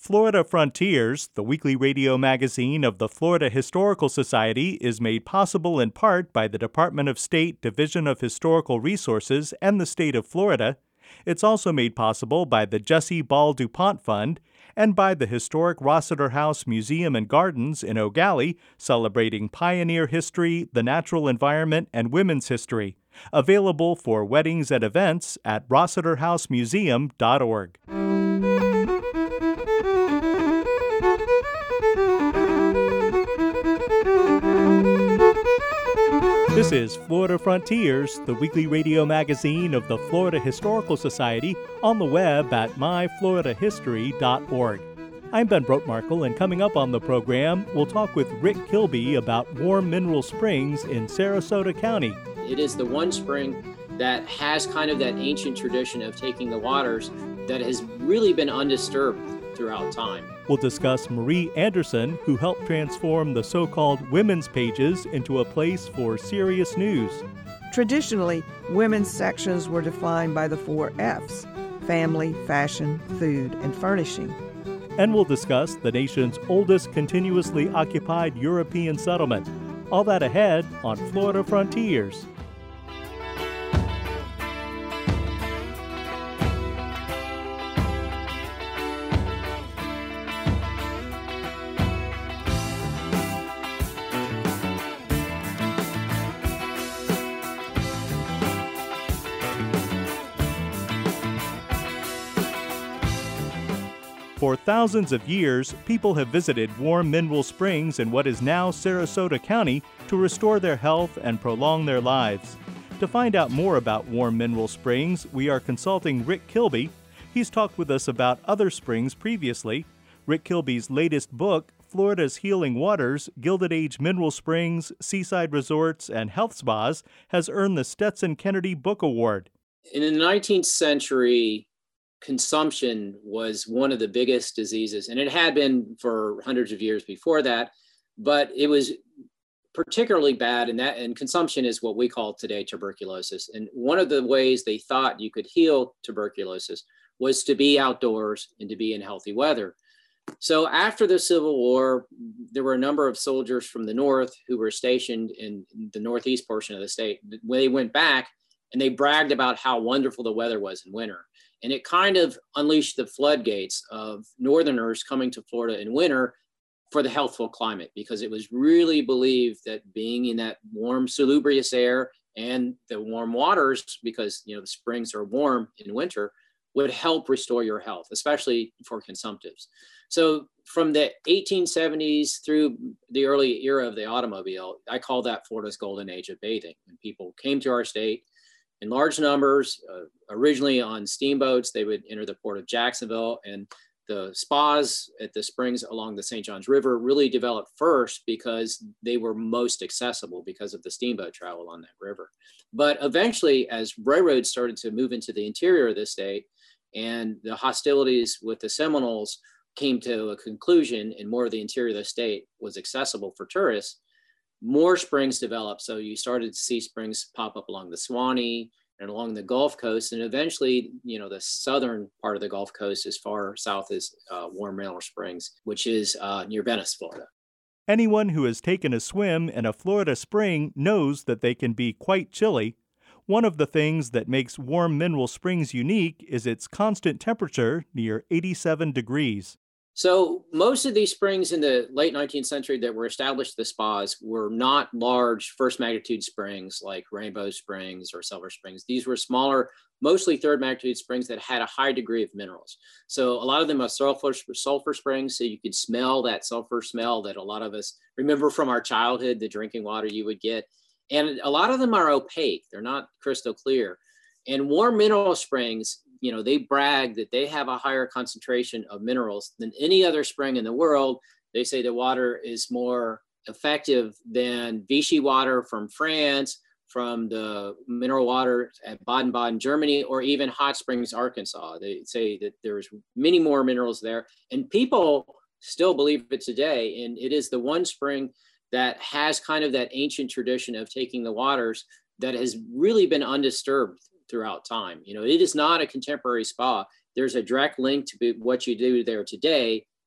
Florida Frontiers, the weekly radio magazine of the Florida Historical Society, is made possible in part by the Department of State Division of Historical Resources and the state of Florida. It's also made possible by the Jesse Ball DuPont Fund and by the historic Rossiter House Museum and Gardens in Eau Gallie, celebrating pioneer history, the natural environment, and women's history. Available for weddings and events at rossiterhousemuseum.org. This is Florida Frontiers, the weekly radio magazine of the Florida Historical Society, on the web at myfloridahistory.org. I'm Ben Brotmarkle, and coming up on the program, we'll talk with Rick Kilby about Warm Mineral Springs in Sarasota County. It is the one spring that has kind of that ancient tradition of taking the waters that has really been undisturbed throughout time. We'll discuss Marie Anderson, who helped transform the so-called women's pages into a place for serious news. Traditionally, women's sections were defined by the 4 F's: family, fashion, food, and furnishing. And we'll discuss the nation's oldest continuously occupied European settlement. All that ahead on Florida Frontiers. For thousands of years, people have visited warm mineral springs in what is now Sarasota County to restore their health and prolong their lives. To find out more about warm mineral springs, we are consulting Rick Kilby. He's talked with us about other springs previously. Rick Kilby's latest book, Florida's Healing Waters, Gilded Age Mineral Springs, Seaside Resorts, and Health Spas, has earned the Stetson Kennedy Book Award. In the 19th century, consumption was one of the biggest diseases, and it had been for hundreds of years before that, but it was particularly bad, and consumption is what we call today tuberculosis. And one of the ways they thought you could heal tuberculosis was to be outdoors and to be in healthy weather. So after the Civil War, there were a number of soldiers from the North who were stationed in the northeast portion of the state. When they went back, and they bragged about how wonderful the weather was in winter. And it kind of unleashed the floodgates of Northerners coming to Florida in winter for the healthful climate, because it was really believed that being in that warm, salubrious air and the warm waters, because the springs are warm in winter, would help restore your health, especially for consumptives. So from the 1870s through the early era of the automobile, I call that Florida's golden age of bathing. When people came to our state in large numbers, originally on steamboats, they would enter the port of Jacksonville, and the spas at the springs along the St. Johns River really developed first because they were most accessible because of the steamboat travel on that river. But eventually, as railroads started to move into the interior of the state and the hostilities with the Seminoles came to a conclusion and more of the interior of the state was accessible for tourists, more springs developed. So you started to see springs pop up along the Suwannee and along the Gulf Coast. And eventually, the southern part of the Gulf Coast as far south as Warm Mineral Springs, which is near Venice, Florida. Anyone who has taken a swim in a Florida spring knows that they can be quite chilly. One of the things that makes Warm Mineral Springs unique is its constant temperature near 87 degrees. So most of these springs in the late 19th century that were established, the spas, were not large first magnitude springs like Rainbow Springs or Silver Springs. These were smaller, mostly third magnitude springs that had a high degree of minerals. So a lot of them are sulfur springs, so you could smell that sulfur smell that a lot of us remember from our childhood, the drinking water you would get. And a lot of them are opaque. They're not crystal clear. And Warm Mineral Springs, they brag that they have a higher concentration of minerals than any other spring in the world. They say the water is more effective than Vichy water from France, from the mineral water at Baden-Baden, Germany, or even Hot Springs, Arkansas. They say that there's many more minerals there, and people still believe it today. And it is the one spring that has kind of that ancient tradition of taking the waters that has really been undisturbed throughout time. It is not a contemporary spa. There's a direct link to what you do there today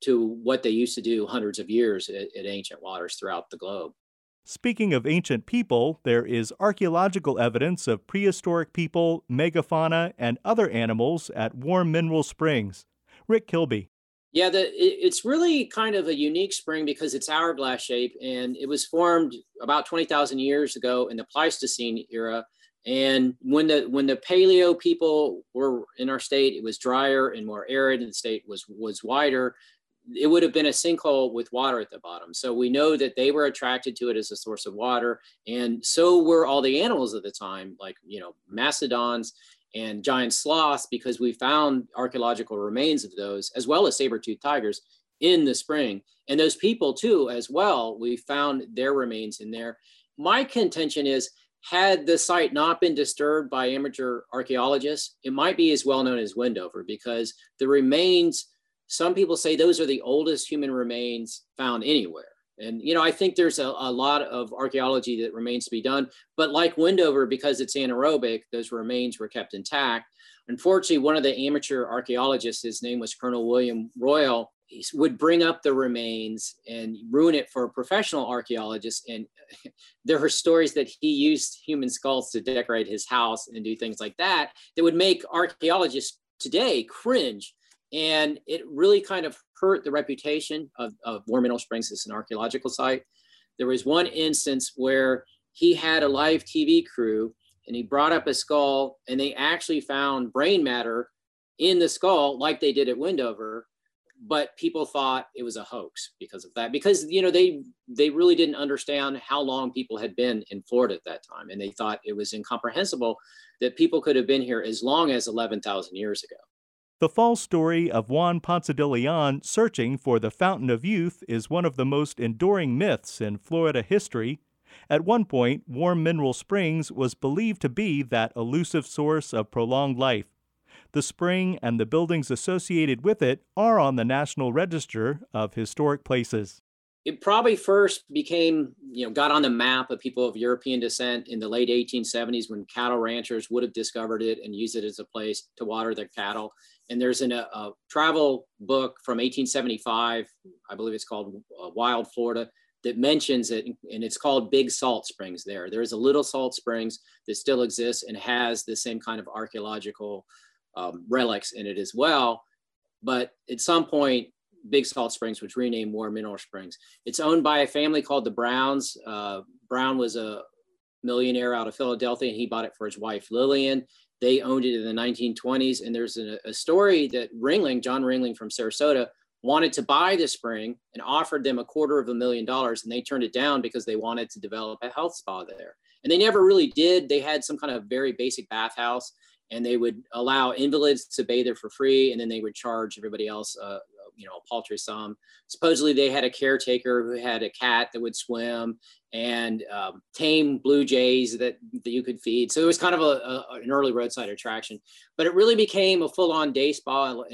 to what they used to do hundreds of years at ancient waters throughout the globe. Speaking of ancient people, there is archaeological evidence of prehistoric people, megafauna, and other animals at Warm Mineral Springs. Rick Kilby. Yeah, it's really kind of a unique spring because it's hourglass shape, and it was formed about 20,000 years ago in the Pleistocene era. And when the Paleo people were in our state, it was drier and more arid, and the state was wider. It would have been a sinkhole with water at the bottom. So we know that they were attracted to it as a source of water. And so were all the animals of the time, like, mastodons and giant sloths, because we found archaeological remains of those, as well as saber-toothed tigers in the spring. And those people too, as well, we found their remains in there. My contention is, had the site not been disturbed by amateur archaeologists, it might be as well known as Wendover, because the remains, some people say those are the oldest human remains found anywhere. And, I think there's a lot of archaeology that remains to be done. But like Wendover, because it's anaerobic, those remains were kept intact. Unfortunately, one of the amateur archaeologists, his name was Colonel William Royal, he would bring up the remains and ruin it for professional archaeologists. And there are stories that he used human skulls to decorate his house and do things like that would make archaeologists today cringe. And it really kind of hurt the reputation of Warm Mineral Springs as an archaeological site. There was one instance where he had a live TV crew and he brought up a skull, and they actually found brain matter in the skull like they did at Wendover, but people thought it was a hoax because of that. Because, they really didn't understand how long people had been in Florida at that time. And they thought it was incomprehensible that people could have been here as long as 11,000 years ago. The false story of Juan Ponce de Leon searching for the Fountain of Youth is one of the most enduring myths in Florida history. At one point, Warm Mineral Springs was believed to be that elusive source of prolonged life. The spring and the buildings associated with it are on the National Register of Historic Places. It probably first became, got on the map of people of European descent in the late 1870s when cattle ranchers would have discovered it and used it as a place to water their cattle. And there's a travel book from 1875, I believe it's called Wild Florida, that mentions it, and it's called Big Salt Springs there. There's a Little Salt Springs that still exists and has the same kind of archaeological relics in it as well. But at some point, Big Salt Springs was renamed Warm Mineral Springs. It's owned by a family called the Browns. Brown was a millionaire out of Philadelphia, and he bought it for his wife, Lillian. They owned it in the 1920s. And there's a story that John Ringling from Sarasota, wanted to buy the spring and offered them $250,000, and they turned it down because they wanted to develop a health spa there. And they never really did. They had some kind of very basic bathhouse, and they would allow invalids to bathe there for free, and then they would charge everybody else a paltry sum. Supposedly they had a caretaker who had a cat that would swim, and tame blue jays that you could feed. So it was kind of an early roadside attraction, but it really became a full-on day spa in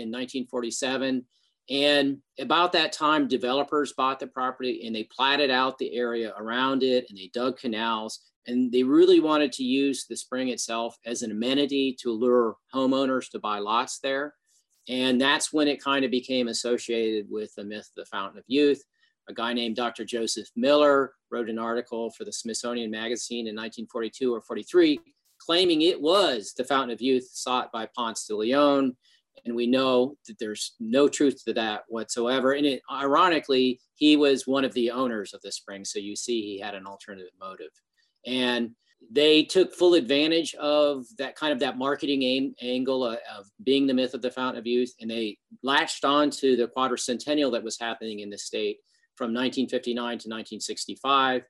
1947. And about that time, developers bought the property and they platted out the area around it, and they dug canals, and they really wanted to use the spring itself as an amenity to lure homeowners to buy lots there. And that's when it kind of became associated with the myth of the Fountain of Youth. A guy named Dr. Joseph Miller wrote an article for the Smithsonian Magazine in 1942 or 43, claiming it was the Fountain of Youth sought by Ponce de Leon. And we know that there's no truth to that whatsoever. And ironically, he was one of the owners of the spring. So you see, he had an alternative motive. And they took full advantage of that kind of that marketing angle of being the myth of the Fountain of Youth. And they latched on to the quadricentennial that was happening in the state from 1959 to 1965.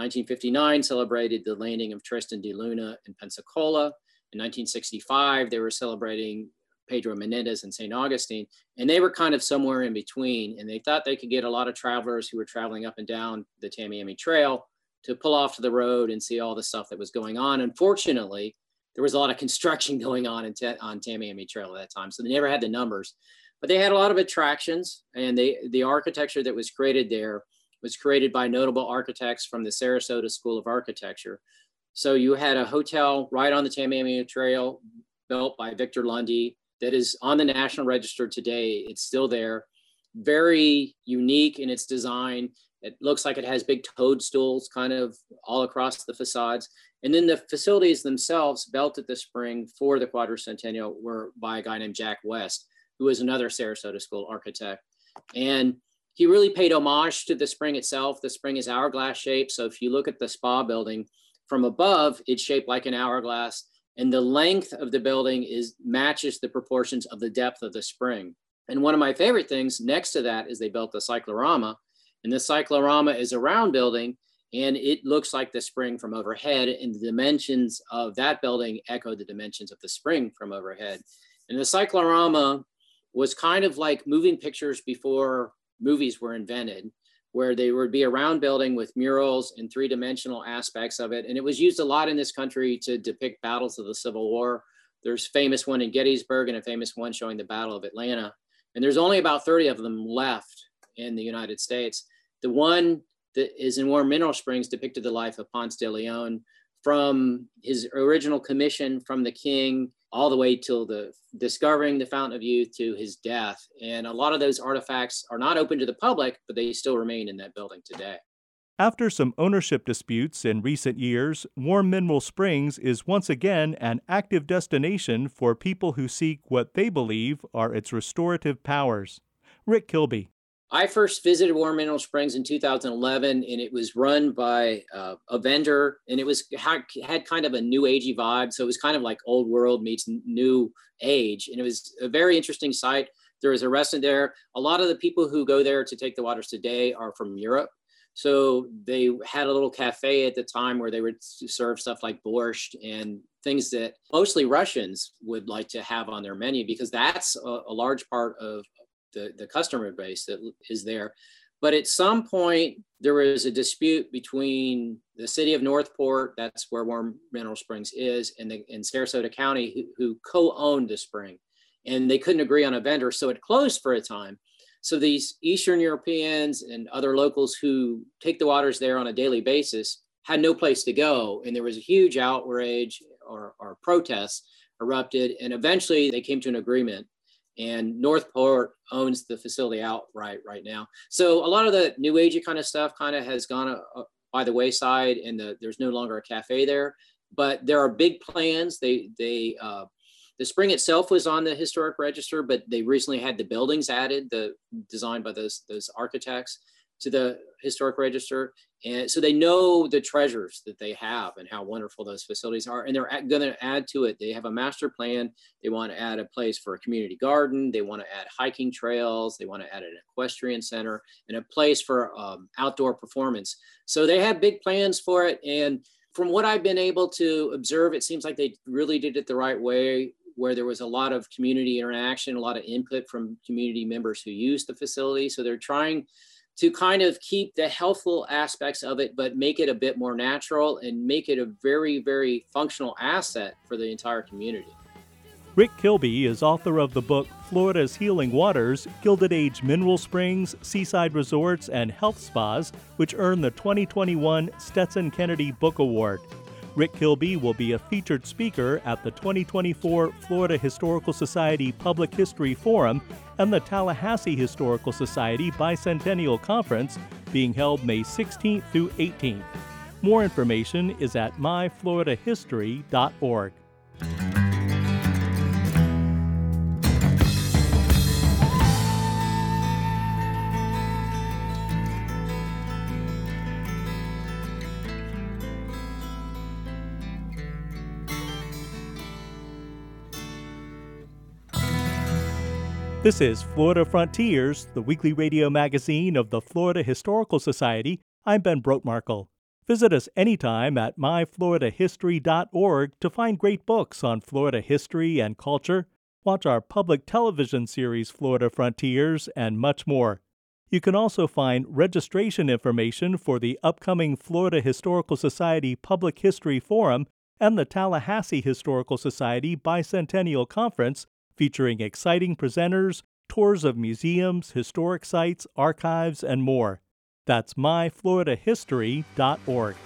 1959 celebrated the landing of Tristan da Luna in Pensacola. In 1965, they were celebrating Pedro Menendez and St. Augustine, and they were kind of somewhere in between. And they thought they could get a lot of travelers who were traveling up and down the Tamiami Trail to pull off to the road and see all the stuff that was going on. Unfortunately, there was a lot of construction going on on Tamiami Trail at that time, so they never had the numbers. But they had a lot of attractions, and the architecture that was created there was created by notable architects from the Sarasota School of Architecture. So you had a hotel right on the Tamiami Trail built by Victor Lundy that is on the National Register today. It's still there. very unique in its design. It looks like it has big toadstools kind of all across the facades. And then the facilities themselves built at the spring for the Quadricentennial were by a guy named Jack West, who was another Sarasota School architect. And he really paid homage to the spring itself. The spring is hourglass shaped. So if you look at the spa building from above, it's shaped like an hourglass. And the length of the building matches the proportions of the depth of the spring. And one of my favorite things next to that is they built the cyclorama. And the cyclorama is a round building, and it looks like the spring from overhead, and the dimensions of that building echo the dimensions of the spring from overhead. And the cyclorama was kind of like moving pictures before movies were invented, where they would be a round building with murals and three-dimensional aspects of it. And it was used a lot in this country to depict battles of the Civil War. There's a famous one in Gettysburg and a famous one showing the Battle of Atlanta. And there's only about 30 of them left in the United States. The one that is in Warm Mineral Springs depicted the life of Ponce de Leon from his original commission from the king all the way till the discovering the Fountain of Youth to his death. And a lot of those artifacts are not open to the public, but they still remain in that building today. After some ownership disputes in recent years, Warm Mineral Springs is once again an active destination for people who seek what they believe are its restorative powers. Rick Kilby. I first visited Warm Mineral Springs in 2011, and it was run by a vendor, and it had kind of a new agey vibe. So it was kind of like old world meets new age. And it was a very interesting site. There was a restaurant there. A lot of the people who go there to take the waters today are from Europe. So they had a little cafe at the time where they would serve stuff like borscht and things that mostly Russians would like to have on their menu, because that's a large part of the customer base that is there. But at some point, there was a dispute between the city of Northport, that's where Warm Mineral Springs is, and Sarasota County, who co-owned the spring. And they couldn't agree on a vendor, so it closed for a time. So these Eastern Europeans and other locals who take the waters there on a daily basis had no place to go. And there was a huge outrage or protests erupted. And eventually they came to an agreement. And Northport owns the facility outright right now. So a lot of the new agey kind of stuff kind of has gone by the wayside, and there's no longer a cafe there. But there are big plans. The spring itself was on the historic register, but they recently had the buildings added, designed by those architects, to the historic register. And so they know the treasures that they have and how wonderful those facilities are. And they're going to add to it. They have a master plan. They want to add a place for a community garden. They want to add hiking trails. They want to add an equestrian center and a place for outdoor performance. So they have big plans for it. And from what I've been able to observe, it seems like they really did it the right way, where there was a lot of community interaction, a lot of input from community members who use the facility. So they're trying to kind of keep the healthful aspects of it, but make it a bit more natural and make it a very, very functional asset for the entire community. Rick Kilby is author of the book Florida's Healing Waters, Gilded Age Mineral Springs, Seaside Resorts, and Health Spas, which earned the 2021 Stetson Kennedy Book Award. Rick Kilby will be a featured speaker at the 2024 Florida Historical Society Public History Forum and the Tallahassee Historical Society Bicentennial Conference, being held May 16th through 18th. More information is at myfloridahistory.org. This is Florida Frontiers, the weekly radio magazine of the Florida Historical Society. I'm Ben Brotmarkle. Visit us anytime at myfloridahistory.org to find great books on Florida history and culture, watch our public television series Florida Frontiers, and much more. You can also find registration information for the upcoming Florida Historical Society Public History Forum and the Tallahassee Historical Society Bicentennial Conference, featuring exciting presenters, tours of museums, historic sites, archives, and more. That's myfloridahistory.org.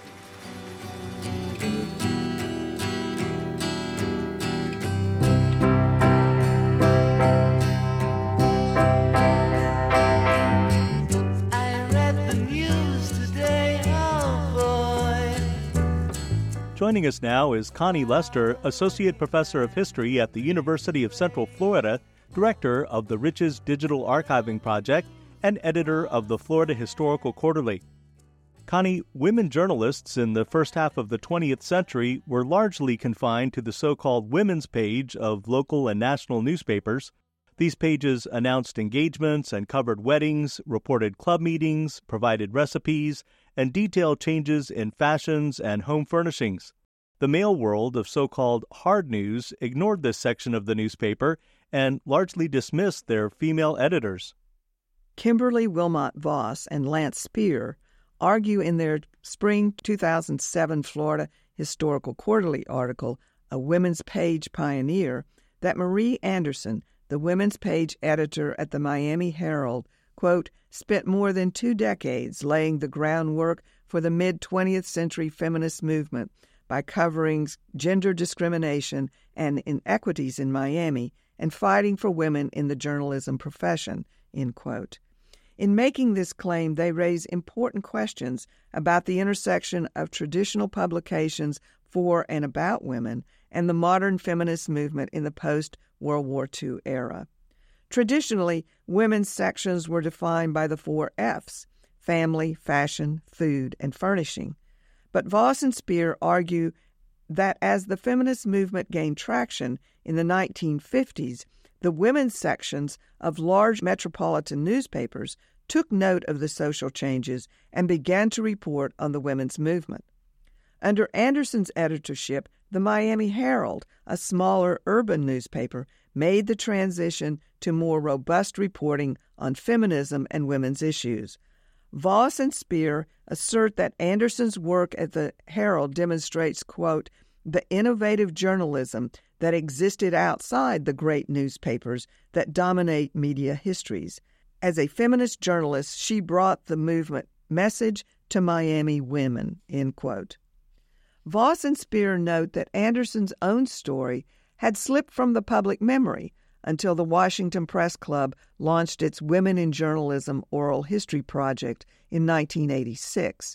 Joining us now is Connie Lester, Associate Professor of History at the University of Central Florida, Director of the Riches Digital Archiving Project, and editor of the Florida Historical Quarterly. Connie, women journalists in the first half of the 20th century were largely confined to the so-called women's page of local and national newspapers. These pages announced engagements and covered weddings, reported club meetings, provided recipes, and detailed changes in fashions and home furnishings. The male world of so-called hard news ignored this section of the newspaper and largely dismissed their female editors. Kimberly Wilmot Voss and Lance Spear argue in their spring 2007 Florida Historical Quarterly article, A Women's Page Pioneer, that Marie Anderson, the women's page editor at the Miami Herald, quote, spent more than 2 decades laying the groundwork for the mid-20th century feminist movement by covering gender discrimination and inequities in Miami and fighting for women in the journalism profession, end quote. In making this claim, they raise important questions about the intersection of traditional publications for and about women and the modern feminist movement in the post-World War II era. Traditionally, women's sections were defined by the 4 F's: family, fashion, food, and furnishing. But Voss and Spear argue that as the feminist movement gained traction in the 1950s, the women's sections of large metropolitan newspapers took note of the social changes and began to report on the women's movement. Under Anderson's editorship, the Miami Herald, a smaller urban newspaper, made the transition to more robust reporting on feminism and women's issues. Voss and Spear assert that Anderson's work at the Herald demonstrates, quote, the innovative journalism that existed outside the great newspapers that dominate media histories. As a feminist journalist, she brought the movement message to Miami women, end quote. Voss and Spear note that Anderson's own story had slipped from the public memory until the Washington Press Club launched its Women in Journalism Oral History Project in 1986.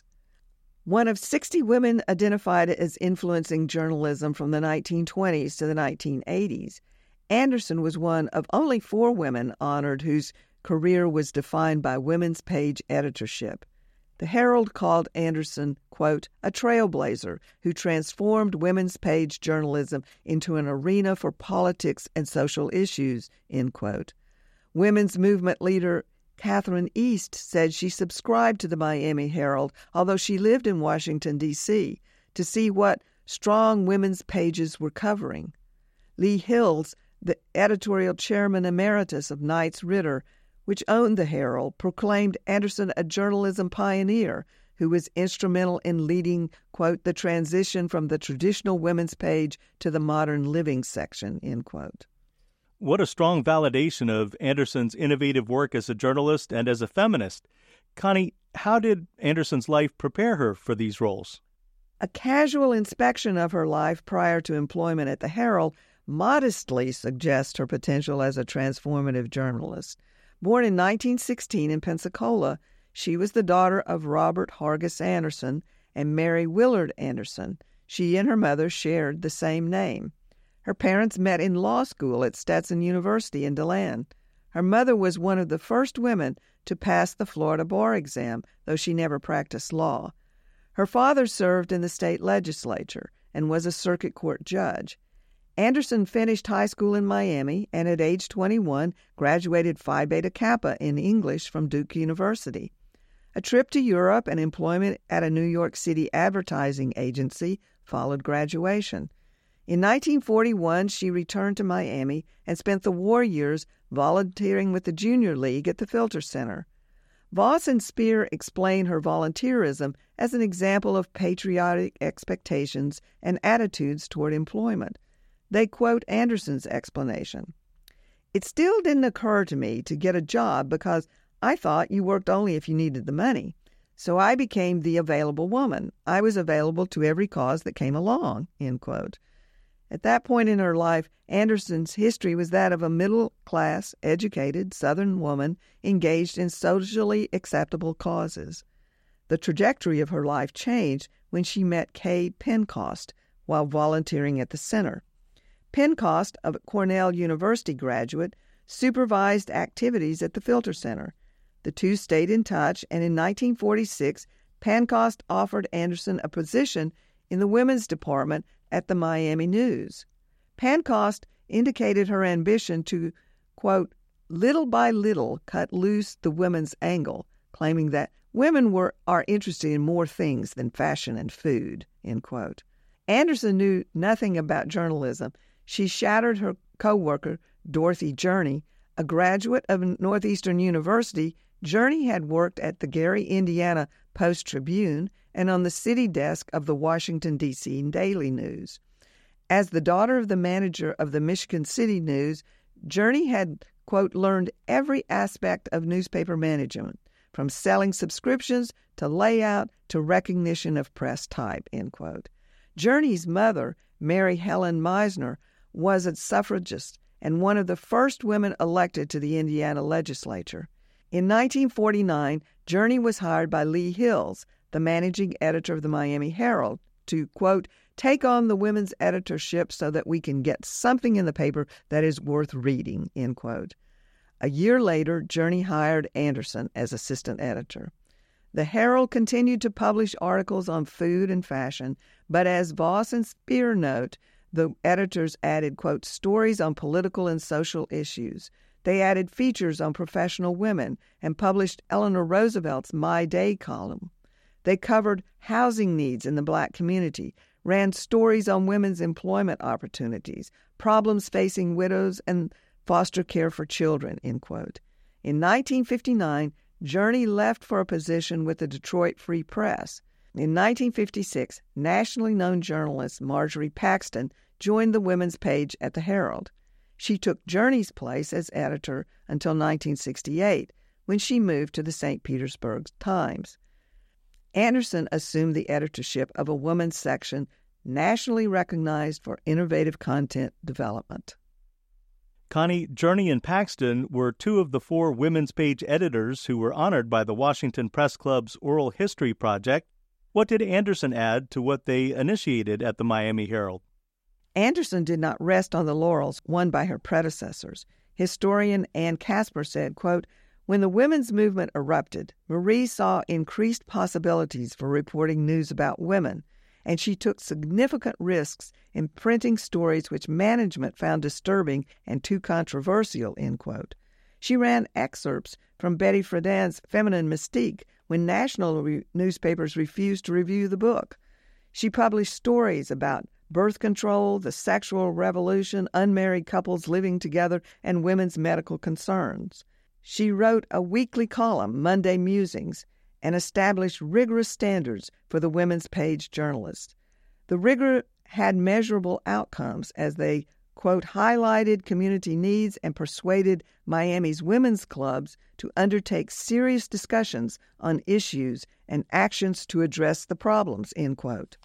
One of 60 women identified as influencing journalism from the 1920s to the 1980s, Anderson was one of only 4 women honored whose career was defined by women's page editorship. The Herald called Anderson, quote, a trailblazer who transformed women's page journalism into an arena for politics and social issues, end quote. Women's movement leader Catherine East said she subscribed to the Miami Herald, although she lived in Washington, D.C., to see what strong women's pages were covering. Lee Hills, the editorial chairman emeritus of Knights Ridder, which owned the Herald, proclaimed Anderson a journalism pioneer who was instrumental in leading, quote, the transition from the traditional women's page to the modern living section, end quote. What a strong validation of Anderson's innovative work as a journalist and as a feminist. Connie, how did Anderson's life prepare her for these roles? A casual inspection of her life prior to employment at the Herald modestly suggests her potential as a transformative journalist. Born in 1916 in Pensacola, she was the daughter of Robert Hargis Anderson and Mary Willard Anderson. She and her mother shared the same name. Her parents met in law school at Stetson University in DeLand. Her mother was one of the first women to pass the Florida bar exam, though she never practiced law. Her father served in the state legislature and was a circuit court judge. Anderson finished high school in Miami and at age 21 graduated Phi Beta Kappa in English from Duke University. A trip to Europe and employment at a New York City advertising agency followed graduation. In 1941, she returned to Miami and spent the war years volunteering with the Junior League at the Filter Center. Voss and Spear explain her volunteerism as an example of patriotic expectations and attitudes toward employment. They quote Anderson's explanation. It still didn't occur to me to get a job because I thought you worked only if you needed the money. So I became the available woman. I was available to every cause that came along, end quote. At that point in her life, Anderson's history was that of a middle-class, educated Southern woman engaged in socially acceptable causes. The trajectory of her life changed when she met Kay Pencost while volunteering at the center. Pencost, a Cornell University graduate, supervised activities at the Filter Center. The two stayed in touch, and in 1946, Pencost offered Anderson a position in the women's department at the Miami News. Pencost indicated her ambition to, quote, little by little cut loose the women's angle, claiming that women are interested in more things than fashion and food, end quote. Anderson knew nothing about journalism. She shadowed her co-worker, Dorothy Journey, a graduate of Northeastern University. Journey had worked at the Gary, Indiana Post-Tribune and on the city desk of the Washington, D.C. Daily News. As the daughter of the manager of the Michigan City News, Journey had, quote, learned every aspect of newspaper management, from selling subscriptions to layout to recognition of press type, end quote. Journey's mother, Mary Helen Meisner, was a suffragist and one of the first women elected to the Indiana legislature. In 1949, Journey was hired by Lee Hills, the managing editor of the Miami Herald, to, quote, take on the women's editorship so that we can get something in the paper that is worth reading, end quote. A year later, Journey hired Anderson as assistant editor. The Herald continued to publish articles on food and fashion, but as Voss and Speer note, the editors added, quote, stories on political and social issues. They added features on professional women and published Eleanor Roosevelt's My Day column. They covered housing needs in the Black community, ran stories on women's employment opportunities, problems facing widows, and foster care for children, end quote. In 1959, Journey left for a position with the Detroit Free Press. In 1956, nationally known journalist Marjorie Paxton joined the women's page at the Herald. She took Journey's place as editor until 1968, when she moved to the St. Petersburg Times. Anderson assumed the editorship of a women's section nationally recognized for innovative content development. Connie, Journey and Paxton were two of the 4 women's page editors who were honored by the Washington Press Club's Oral History Project. What did Anderson add to what they initiated at the Miami Herald? Anderson did not rest on the laurels won by her predecessors. Historian Ann Casper said, quote, when the women's movement erupted, Marie saw increased possibilities for reporting news about women, and she took significant risks in printing stories which management found disturbing and too controversial, end quote. She ran excerpts from Betty Friedan's Feminine Mystique when national newspapers refused to review the book. She published stories about birth control, the sexual revolution, unmarried couples living together, and women's medical concerns. She wrote a weekly column, Monday Musings, and established rigorous standards for the women's page journalists. The rigor had measurable outcomes as they, quote, highlighted community needs and persuaded Miami's women's clubs to undertake serious discussions on issues and actions to address the problems, end quote.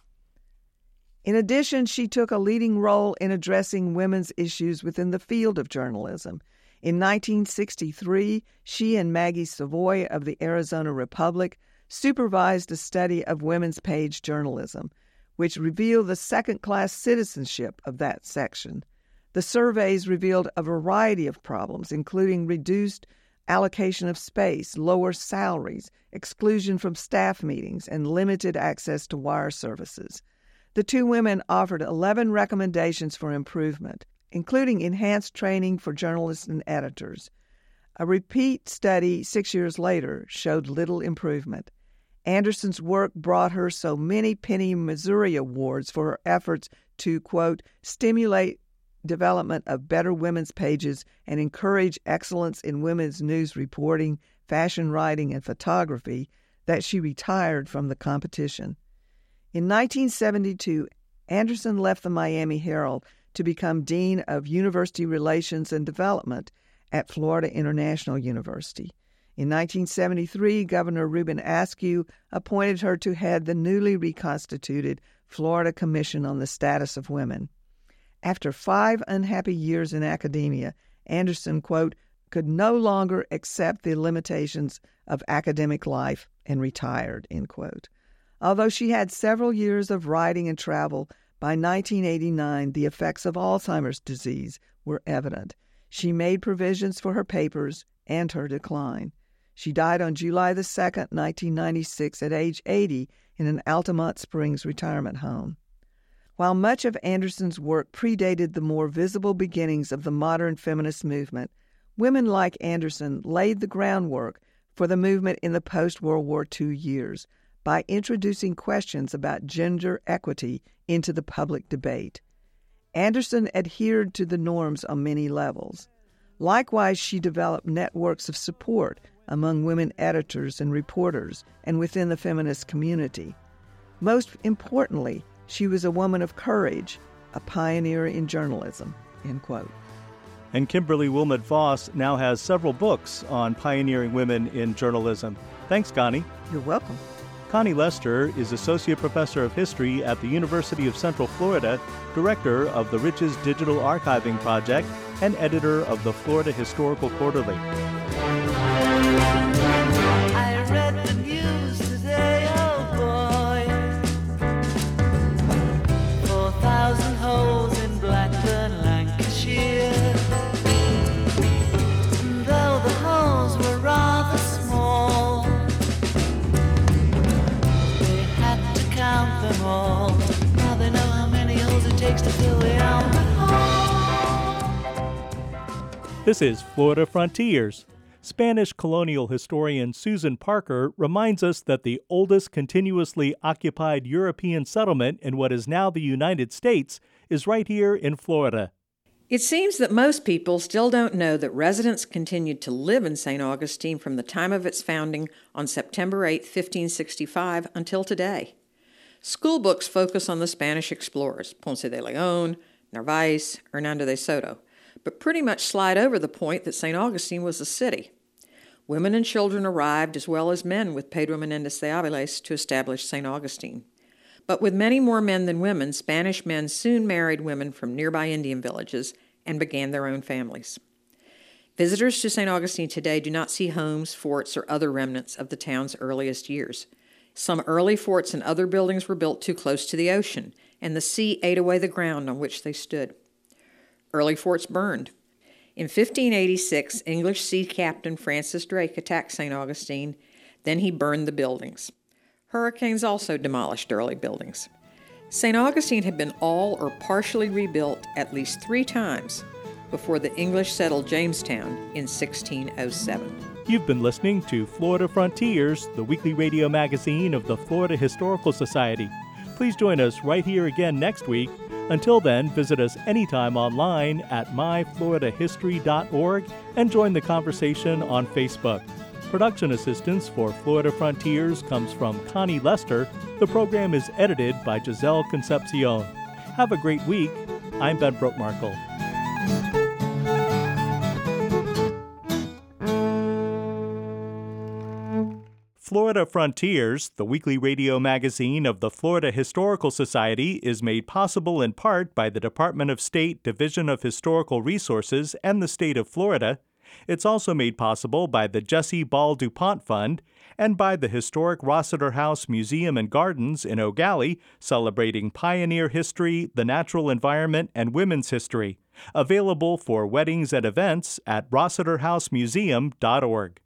In addition, she took a leading role in addressing women's issues within the field of journalism. In 1963, she and Maggie Savoy of the Arizona Republic supervised a study of women's page journalism, which revealed the second-class citizenship of that section. The surveys revealed a variety of problems, including reduced allocation of space, lower salaries, exclusion from staff meetings, and limited access to wire services. The two women offered 11 recommendations for improvement, including enhanced training for journalists and editors. A repeat study 6 years later showed little improvement. Anderson's work brought her so many Penny Missouri Awards for her efforts to, quote, stimulate development of better women's pages and encourage excellence in women's news reporting, fashion writing, and photography, that she retired from the competition. In 1972, Anderson left the Miami Herald to become Dean of University Relations and Development at Florida International University. In 1973, Governor Reuben Askew appointed her to head the newly reconstituted Florida Commission on the Status of Women. After 5 unhappy years in academia, Anderson, quote, could no longer accept the limitations of academic life and retired, end quote. Although she had several years of writing and travel, by 1989 the effects of Alzheimer's disease were evident. She made provisions for her papers and her decline. She died on July 2, 1996, at age 80 in an Altamont Springs retirement home. While much of Anderson's work predated the more visible beginnings of the modern feminist movement, women like Anderson laid the groundwork for the movement in the post-World War II years by introducing questions about gender equity into the public debate. Anderson adhered to the norms on many levels. Likewise, she developed networks of support among women editors and reporters and within the feminist community. Most importantly, she was a woman of courage, a pioneer in journalism, end quote. And Kimberly Wilmot Voss now has several books on pioneering women in journalism. Thanks, Connie. You're welcome. Connie Lester is Associate Professor of History at the University of Central Florida, Director of the Riches Digital Archiving Project, and editor of the Florida Historical Quarterly. I read the news today, oh boy. 4,000 holes in Blackburn, Lancashire. Though the holes were rather small, they had to count them all. Now they know how many holes it takes to fill the Albert Hall. This is Florida Frontiers. Spanish colonial historian Susan Parker reminds us that the oldest continuously occupied European settlement in what is now the United States is right here in Florida. It seems that most people still don't know that residents continued to live in St. Augustine from the time of its founding on September 8, 1565, until today. School books focus on the Spanish explorers, Ponce de Leon, Narvaez, Hernando de Soto, but pretty much slide over the point that St. Augustine was a city. Women and children arrived as well as men with Pedro Menendez de Aviles to establish St. Augustine. But with many more men than women, Spanish men soon married women from nearby Indian villages and began their own families. Visitors to St. Augustine today do not see homes, forts, or other remnants of the town's earliest years. Some early forts and other buildings were built too close to the ocean, and the sea ate away the ground on which they stood. Early forts burned. In 1586, English sea captain Francis Drake attacked St. Augustine. Then he burned the buildings. Hurricanes also demolished early buildings. St. Augustine had been all or partially rebuilt at least 3 times before the English settled Jamestown in 1607. You've been listening to Florida Frontiers, the weekly radio magazine of the Florida Historical Society. Please join us right here again next week. Until then, visit us anytime online at myfloridahistory.org and join the conversation on Facebook. Production assistance for Florida Frontiers comes from Connie Lester. The program is edited by Giselle Concepcion. Have a great week. I'm Ben Brookmarkle. Florida Frontiers, the weekly radio magazine of the Florida Historical Society, is made possible in part by the Department of State Division of Historical Resources and the state of Florida. It's also made possible by the Jesse Ball DuPont Fund and by the historic Rossiter House Museum and Gardens in Eau Gallie, celebrating pioneer history, the natural environment, and women's history. Available for weddings and events at rossiterhousemuseum.org.